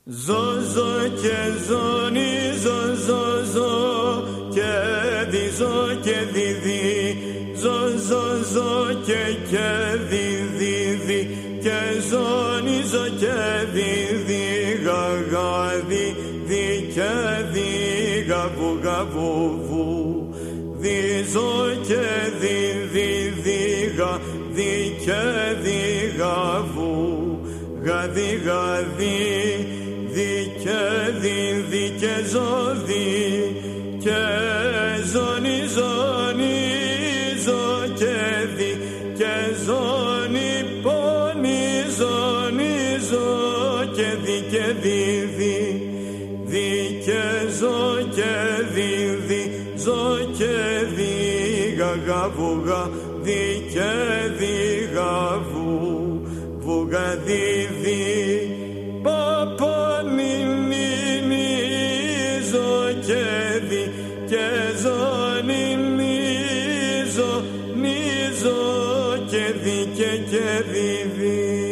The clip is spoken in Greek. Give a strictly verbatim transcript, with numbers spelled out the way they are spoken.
Ζω, ζω και ζώνη, ζω, ζω, ζω και δι, ζω και δι, δι. Ζω, ζω, ζω και και δι, δι, δι. Και ζώνη, ζω και δι, δι. Γα, γα, δι, δι και δι. Γα, βου, γα, βου, βου. Δι, ζω και δι, δι, δι. Γα, δι και δι. Γα, βου. Γα, δι, γα, δι. Δι και δι, δι και ζω, δι και ζώνη, ζώνη, ζω και δι και ζώνη, πόνη, ζώνη, ζω και δι και δι, δι, δι και ζω και δι, δι, ζω και δι, γα, γα, βου, γα, δι και δι, γα, βου, βου, γα, δι, δι. Και ζώνη, νίζω, νίζω και δι και και δι, δι.